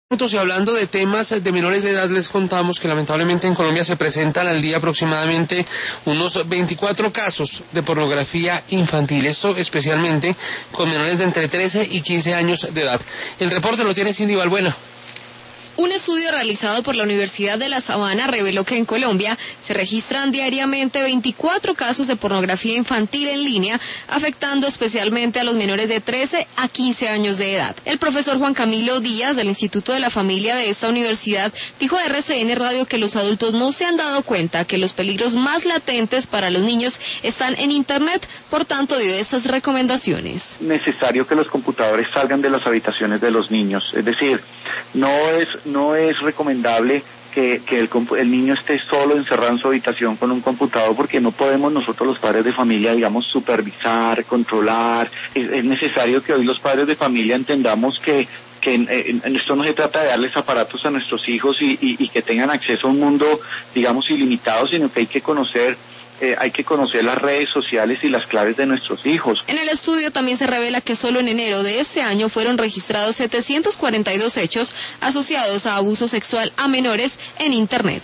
Y hablando de temas de menores de edad, les contamos que lamentablemente en Colombia se presentan al día aproximadamente unos 24 casos de pornografía infantil, esto especialmente con menores de entre 13 y 15 años de edad. El reporte lo tiene Cindy Balbuena. Un estudio realizado por la Universidad de La Sabana reveló que en Colombia se registran diariamente 24 casos de pornografía infantil en línea, afectando especialmente a los menores de 13 a 15 años de edad. El profesor Juan Camilo Díaz, del Instituto de la Familia de esta universidad, dijo a RCN Radio que los adultos no se han dado cuenta que los peligros más latentes para los niños están en Internet, por tanto dio estas recomendaciones. Necesario que los computadores salgan de las habitaciones de los niños, es decir, no es recomendable que el niño esté solo encerrado en su habitación con un computador, porque no podemos nosotros los padres de familia, supervisar, controlar. Es necesario que hoy los padres de familia entendamos que esto no se trata de darles aparatos a nuestros hijos y que tengan acceso a un mundo, ilimitado, sino que hay que conocer las redes sociales y las claves de nuestros hijos. En el estudio también se revela que solo en enero de este año fueron registrados 742 hechos asociados a abuso sexual a menores en Internet.